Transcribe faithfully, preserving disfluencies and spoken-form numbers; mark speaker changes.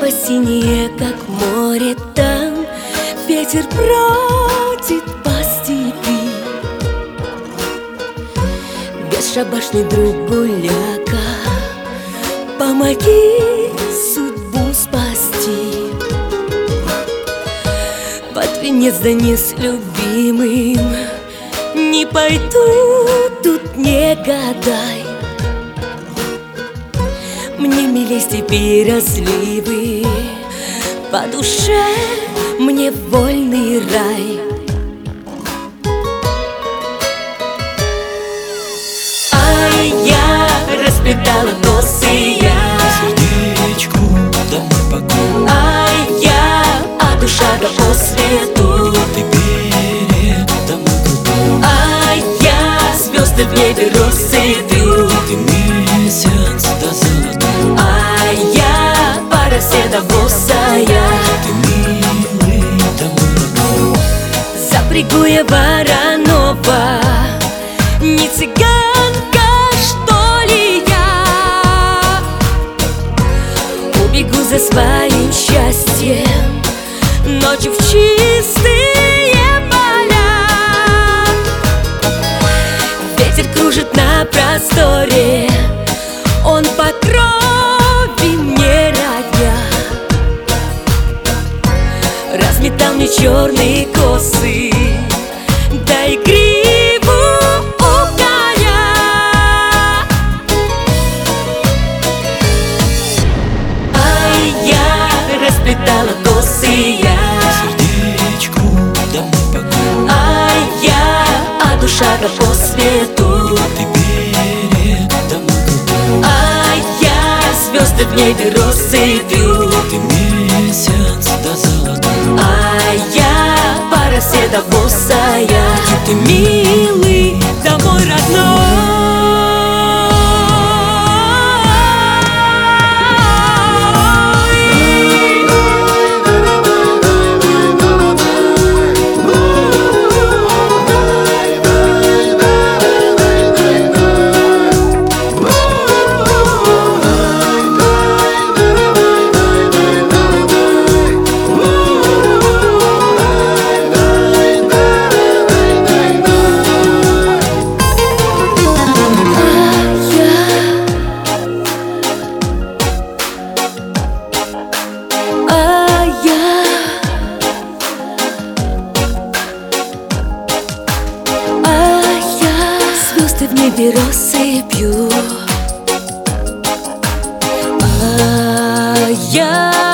Speaker 1: Небо синее, как море там, ветер бродит по степи. Бесшабашный друг гуляка, помоги судьбу спасти. Под венец да не с любимым не пойду, тут не гадай. Мне милей степи разливы, по душе мне вольный рай. Ай, я расплетала косы, я
Speaker 2: сердечку домой покой.
Speaker 1: Ай, я, а душа да по свету.
Speaker 2: Ты берег домой крутой.
Speaker 1: Ай, я звезды в небе россыпью.
Speaker 2: Ты месяц да золотой.
Speaker 1: Ай, я пара все да босая.
Speaker 2: Ты милый домой родной.
Speaker 1: Запрягу я Воронова, не цыганка, что ли я? Убегу за своим счастьем ночью в чистые поля. Ветер кружит на просторе, он по крови мне родня. Разметал мне черные косы, да и гриву у коня. Ай, я расплетала косы, я
Speaker 2: Сердечку домой покой.
Speaker 1: Ай, я, а душа да по свету.
Speaker 2: Ты берег домой крутой.
Speaker 1: Ай, я звезды в небе россыпью.
Speaker 2: Ты месяц да золотой.
Speaker 1: Ай, я пара все да босая. Ты милый домой в небе россыпью. А я